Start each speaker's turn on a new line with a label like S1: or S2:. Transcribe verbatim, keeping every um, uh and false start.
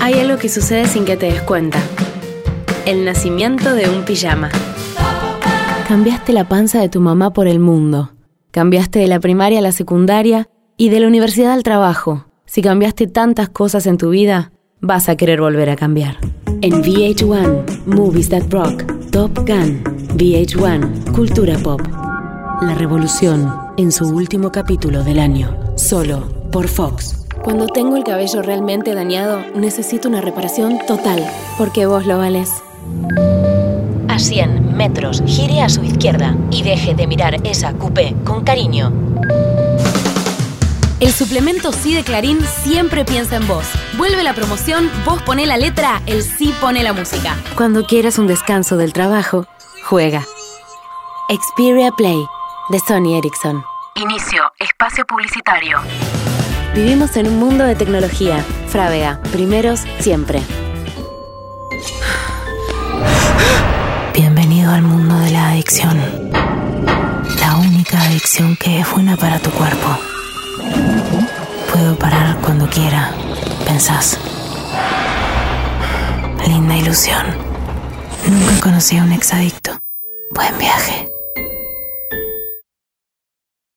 S1: Hay algo que sucede sin que te des cuenta. El nacimiento de un pijama. Cambiaste la panza de tu mamá por el mundo. Cambiaste de la primaria a la secundaria y de la universidad al trabajo. Si cambiaste tantas cosas en tu vida, vas a querer volver a cambiar. En V H uno, Movies That Rock, Top Gun, V H uno, Cultura Pop. La revolución en su último capítulo del año, solo por Fox. Cuando tengo el cabello realmente dañado, necesito una reparación total, porque vos lo valés.
S2: A cien metros, gire a su izquierda y deje de mirar esa coupé con cariño.
S1: El suplemento Sí de Clarín siempre piensa en vos. Vuelve la promoción, vos poné la letra, el Sí pone la música. Cuando quieras un descanso del trabajo, juega. Xperia Play, de Sony Ericsson.
S2: Inicio, espacio publicitario.
S1: Vivimos en un mundo de tecnología. Frávega, primeros siempre.
S3: Bienvenido al mundo de la adicción. La única adicción que es buena para tu cuerpo. Puedo parar cuando quiera, pensás. Linda ilusión. Nunca conocí a un exadicto. Buen viaje.